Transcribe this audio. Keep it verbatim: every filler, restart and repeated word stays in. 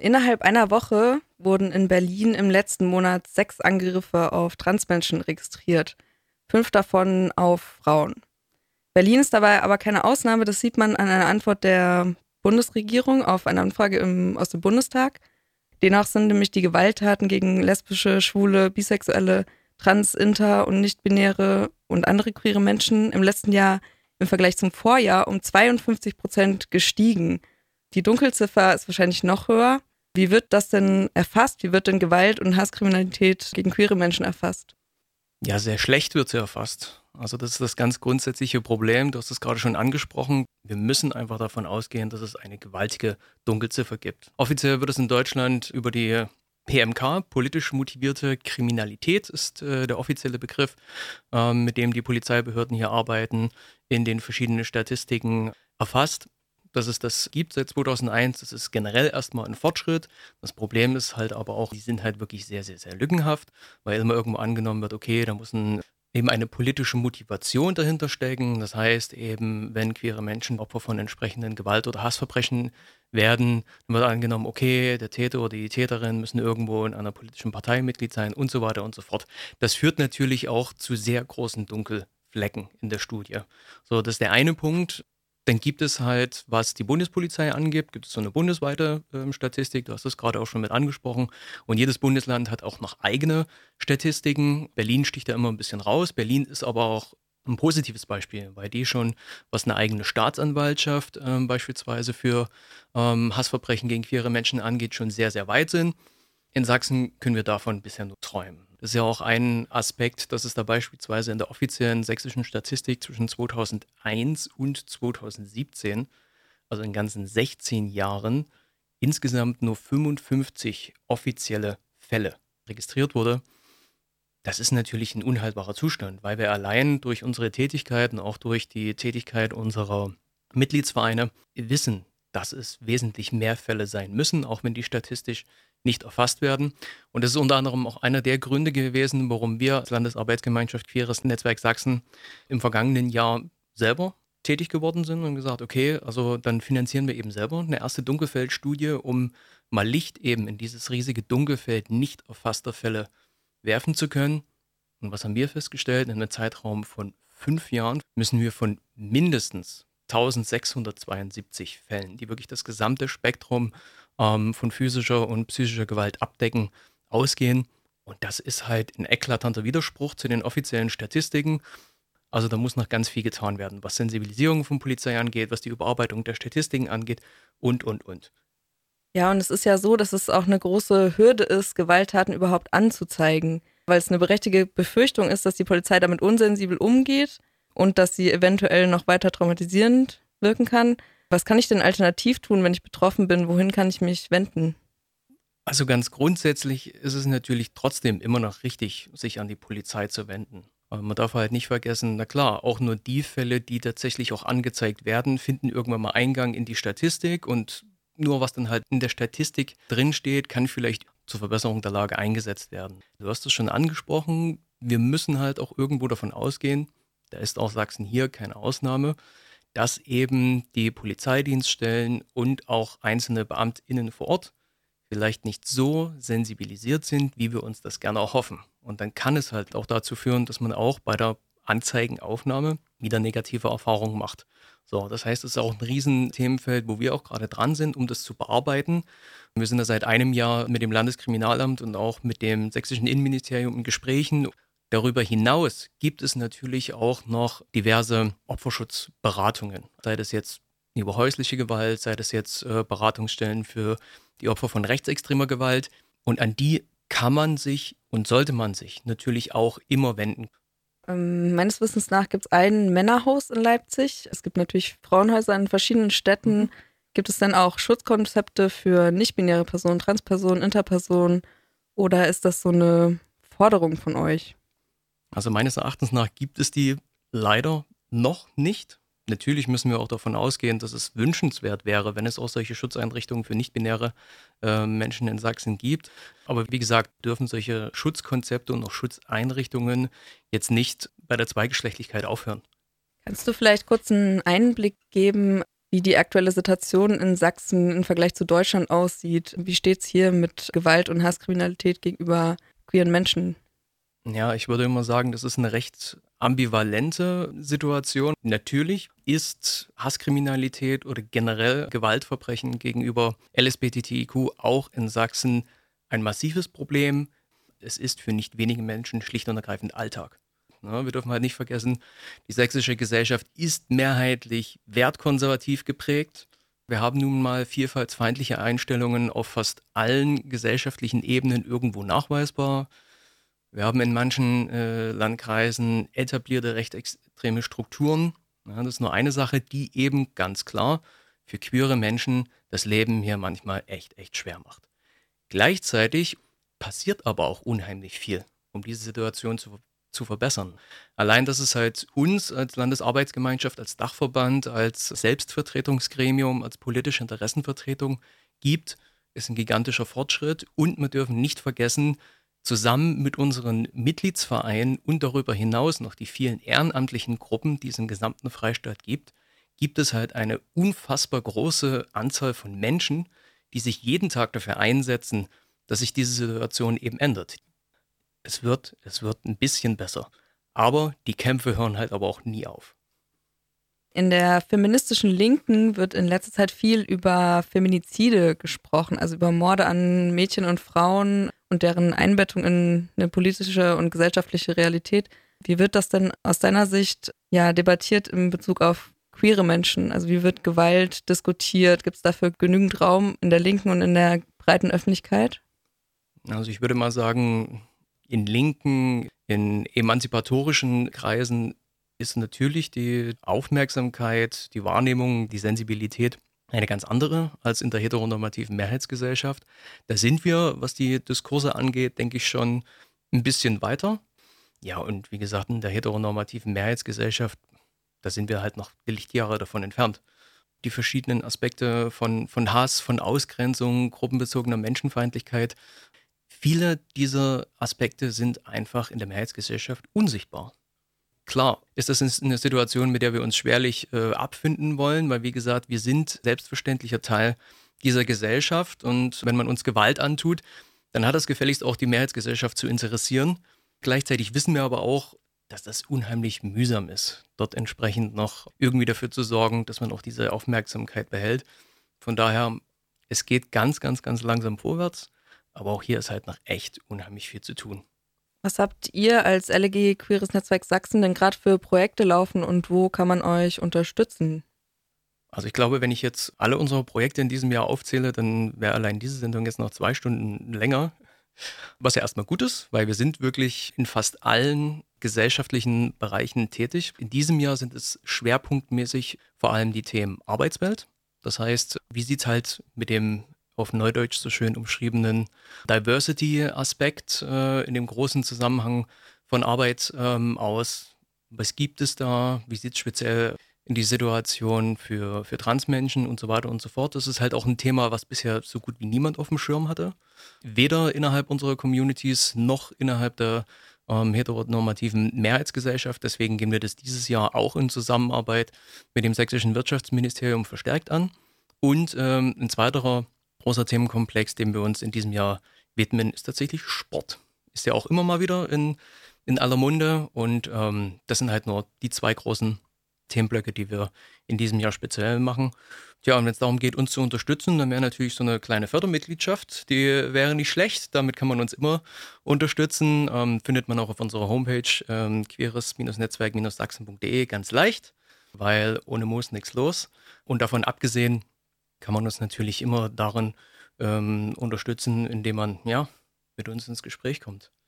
Innerhalb einer Woche wurden in Berlin im letzten Monat sechs Angriffe auf Transmenschen registriert. Fünf davon auf Frauen. Berlin ist dabei aber keine Ausnahme. Das sieht man an einer Antwort der Bundesregierung auf eine Anfrage im, aus dem Bundestag. Demnach sind nämlich die Gewalttaten gegen lesbische, schwule, bisexuelle, trans-, inter- und nicht-binäre und andere queere Menschen im letzten Jahr im Vergleich zum Vorjahr um zweiundfünfzig Prozent gestiegen. Die Dunkelziffer ist wahrscheinlich noch höher. Wie wird das denn erfasst? Wie wird denn Gewalt und Hasskriminalität gegen queere Menschen erfasst? Ja, sehr schlecht wird sie erfasst. Also das ist das ganz grundsätzliche Problem. Du hast es gerade schon angesprochen. Wir müssen einfach davon ausgehen, dass es eine gewaltige Dunkelziffer gibt. Offiziell wird es in Deutschland über die P M K, politisch motivierte Kriminalität, ist äh, der offizielle Begriff, ähm, mit dem die Polizeibehörden hier arbeiten, in den verschiedenen Statistiken erfasst. Dass es das gibt seit zweitausendeins, das ist generell erstmal ein Fortschritt. Das Problem ist halt aber auch, die sind halt wirklich sehr, sehr, sehr lückenhaft, weil immer irgendwo angenommen wird, okay, da muss ein, eben eine politische Motivation dahinter stecken. Das heißt eben, wenn queere Menschen Opfer von entsprechenden Gewalt- oder Hassverbrechen werden, dann wird angenommen, okay, der Täter oder die Täterin müssen irgendwo in einer politischen Partei Mitglied sein und so weiter und so fort. Das führt natürlich auch zu sehr großen Dunkelflecken in der Studie. So, das ist der eine Punkt. Dann gibt es halt, was die Bundespolizei angibt, gibt es so eine bundesweite äh, Statistik, du hast das gerade auch schon mit angesprochen. Und jedes Bundesland hat auch noch eigene Statistiken. Berlin sticht da immer ein bisschen raus. Berlin ist aber auch ein positives Beispiel, weil die schon, was eine eigene Staatsanwaltschaft äh, beispielsweise für ähm, Hassverbrechen gegen queere Menschen angeht, schon sehr, sehr weit sind. In Sachsen können wir davon bisher nur träumen. Das ist ja auch ein Aspekt, dass es da beispielsweise in der offiziellen sächsischen Statistik zwischen zweitausendeins und zweitausendsiebzehn, also in ganzen sechzehn Jahren, insgesamt nur fünfundfünfzig offizielle Fälle registriert wurde. Das ist natürlich ein unhaltbarer Zustand, weil wir allein durch unsere Tätigkeiten, auch durch die Tätigkeit unserer Mitgliedsvereine wissen, dass es wesentlich mehr Fälle sein müssen, auch wenn die statistisch nicht erfasst werden. Und das ist unter anderem auch einer der Gründe gewesen, warum wir als Landesarbeitsgemeinschaft Queeres Netzwerk Sachsen im vergangenen Jahr selber tätig geworden sind und gesagt, okay, also dann finanzieren wir eben selber eine erste Dunkelfeldstudie, um mal Licht eben in dieses riesige Dunkelfeld nicht erfasster Fälle werfen zu können. Und was haben wir festgestellt? In einem Zeitraum von fünf Jahren müssen wir von mindestens eintausendsechshundertzweiundsiebzig Fällen, die wirklich das gesamte Spektrum ähm, von physischer und psychischer Gewalt abdecken, ausgehen. Und das ist halt ein eklatanter Widerspruch zu den offiziellen Statistiken. Also da muss noch ganz viel getan werden, was Sensibilisierung von Polizei angeht, was die Überarbeitung der Statistiken angeht und, und, und. Ja, und es ist ja so, dass es auch eine große Hürde ist, Gewalttaten überhaupt anzuzeigen, weil es eine berechtigte Befürchtung ist, dass die Polizei damit unsensibel umgeht und dass sie eventuell noch weiter traumatisierend wirken kann. Was kann ich denn alternativ tun, wenn ich betroffen bin? Wohin kann ich mich wenden? Also ganz grundsätzlich ist es natürlich trotzdem immer noch richtig, sich an die Polizei zu wenden. Aber man darf halt nicht vergessen, na klar, auch nur die Fälle, die tatsächlich auch angezeigt werden, finden irgendwann mal Eingang in die Statistik und nur was dann halt in der Statistik drinsteht, kann vielleicht zur Verbesserung der Lage eingesetzt werden. Du hast es schon angesprochen, wir müssen halt auch irgendwo davon ausgehen, da ist auch Sachsen hier keine Ausnahme, dass eben die Polizeidienststellen und auch einzelne BeamtInnen vor Ort vielleicht nicht so sensibilisiert sind, wie wir uns das gerne auch hoffen. Und dann kann es halt auch dazu führen, dass man auch bei der Anzeigenaufnahme wieder negative Erfahrungen macht. So, das heißt, es ist auch ein riesen Themenfeld, wo wir auch gerade dran sind, um das zu bearbeiten. Wir sind da seit einem Jahr mit dem Landeskriminalamt und auch mit dem sächsischen Innenministerium in Gesprächen. Darüber hinaus gibt es natürlich auch noch diverse Opferschutzberatungen, sei das jetzt über häusliche Gewalt, sei das jetzt äh, Beratungsstellen für die Opfer von rechtsextremer Gewalt. Und an die kann man sich und sollte man sich natürlich auch immer wenden. Ähm, meines Wissens nach gibt es ein Männerhaus in Leipzig. Es gibt natürlich Frauenhäuser in verschiedenen Städten. Mhm. Gibt es denn auch Schutzkonzepte für nicht-binäre Personen, Transpersonen, Interpersonen? Oder ist das so eine Forderung von euch? Also meines Erachtens nach gibt es die leider noch nicht. Natürlich müssen wir auch davon ausgehen, dass es wünschenswert wäre, wenn es auch solche Schutzeinrichtungen für nicht-binäre äh, Menschen in Sachsen gibt. Aber wie gesagt, dürfen solche Schutzkonzepte und auch Schutzeinrichtungen jetzt nicht bei der Zweigeschlechtlichkeit aufhören. Kannst du vielleicht kurz einen Einblick geben, wie die aktuelle Situation in Sachsen im Vergleich zu Deutschland aussieht. Wie steht es hier mit Gewalt und Hasskriminalität gegenüber queeren Menschen? Ja, ich würde immer sagen, das ist eine recht ambivalente Situation. Natürlich ist Hasskriminalität oder generell Gewaltverbrechen gegenüber L S B T T I Q auch in Sachsen ein massives Problem. Es ist für nicht wenige Menschen schlicht und ergreifend Alltag. Ja, wir dürfen halt nicht vergessen, die sächsische Gesellschaft ist mehrheitlich wertkonservativ geprägt. Wir haben nun mal vielfaltsfeindliche Einstellungen auf fast allen gesellschaftlichen Ebenen irgendwo nachweisbar. Wir haben in manchen äh, Landkreisen etablierte rechtsextreme Strukturen. Ja, das ist nur eine Sache, die eben ganz klar für queere Menschen das Leben hier manchmal echt, echt schwer macht. Gleichzeitig passiert aber auch unheimlich viel, um diese Situation zu, zu verbessern. Allein, dass es halt uns als Landesarbeitsgemeinschaft, als Dachverband, als Selbstvertretungsgremium, als politische Interessenvertretung gibt, ist ein gigantischer Fortschritt. Und wir dürfen nicht vergessen, zusammen mit unseren Mitgliedsvereinen und darüber hinaus noch die vielen ehrenamtlichen Gruppen, die es im gesamten Freistaat gibt, gibt es halt eine unfassbar große Anzahl von Menschen, die sich jeden Tag dafür einsetzen, dass sich diese Situation eben ändert. Es wird, es wird ein bisschen besser. Aber die Kämpfe hören halt aber auch nie auf. In der feministischen Linken wird in letzter Zeit viel über Feminizide gesprochen, also über Morde an Mädchen und Frauen und deren Einbettung in eine politische und gesellschaftliche Realität. Wie wird das denn aus deiner Sicht ja debattiert in Bezug auf queere Menschen? Also wie wird Gewalt diskutiert? Gibt es dafür genügend Raum in der Linken und in der breiten Öffentlichkeit? Also ich würde mal sagen, in linken, in emanzipatorischen Kreisen ist natürlich die Aufmerksamkeit, die Wahrnehmung, die Sensibilität eine ganz andere als in der heteronormativen Mehrheitsgesellschaft. Da sind wir, was die Diskurse angeht, denke ich schon ein bisschen weiter. Ja, und wie gesagt, in der heteronormativen Mehrheitsgesellschaft, da sind wir halt noch Lichtjahre davon entfernt. Die verschiedenen Aspekte von, von Hass, von Ausgrenzung, gruppenbezogener Menschenfeindlichkeit, viele dieser Aspekte sind einfach in der Mehrheitsgesellschaft unsichtbar. Klar ist das eine Situation, mit der wir uns schwerlich äh, abfinden wollen, weil wie gesagt, wir sind selbstverständlicher Teil dieser Gesellschaft und wenn man uns Gewalt antut, dann hat das gefälligst auch die Mehrheitsgesellschaft zu interessieren. Gleichzeitig wissen wir aber auch, dass das unheimlich mühsam ist, dort entsprechend noch irgendwie dafür zu sorgen, dass man auch diese Aufmerksamkeit behält. Von daher, es geht ganz, ganz, ganz langsam vorwärts, aber auch hier ist halt noch echt unheimlich viel zu tun. Was habt ihr als L G Queeres Netzwerk Sachsen denn gerade für Projekte laufen und wo kann man euch unterstützen? Also ich glaube, wenn ich jetzt alle unsere Projekte in diesem Jahr aufzähle, dann wäre allein diese Sendung jetzt noch zwei Stunden länger. Was ja erstmal gut ist, weil wir sind wirklich in fast allen gesellschaftlichen Bereichen tätig. In diesem Jahr sind es schwerpunktmäßig vor allem die Themen Arbeitswelt. Das heißt, wie sieht es halt mit dem auf Neudeutsch so schön umschriebenen Diversity-Aspekt äh, in dem großen Zusammenhang von Arbeit ähm, aus? Was gibt es da? Wie sieht es speziell in die Situation für, für Transmenschen und so weiter und so fort? Das ist halt auch ein Thema, was bisher so gut wie niemand auf dem Schirm hatte. Weder innerhalb unserer Communities noch innerhalb der ähm, heteronormativen Mehrheitsgesellschaft. Deswegen gehen wir das dieses Jahr auch in Zusammenarbeit mit dem sächsischen Wirtschaftsministerium verstärkt an. Und ähm, ein zweiterer großer Themenkomplex, dem wir uns in diesem Jahr widmen, ist tatsächlich Sport. Ist ja auch immer mal wieder in, in aller Munde und ähm, das sind halt nur die zwei großen Themenblöcke, die wir in diesem Jahr speziell machen. Tja, und wenn es darum geht, uns zu unterstützen, dann wäre natürlich so eine kleine Fördermitgliedschaft, die wäre nicht schlecht. Damit kann man uns immer unterstützen. Ähm, findet man auch auf unserer Homepage ähm, queeres-netzwerk-sachsen punkt de ganz leicht, weil ohne Moos nichts los. Und davon abgesehen kann man uns natürlich immer darin ähm, unterstützen, indem man ja mit uns ins Gespräch kommt.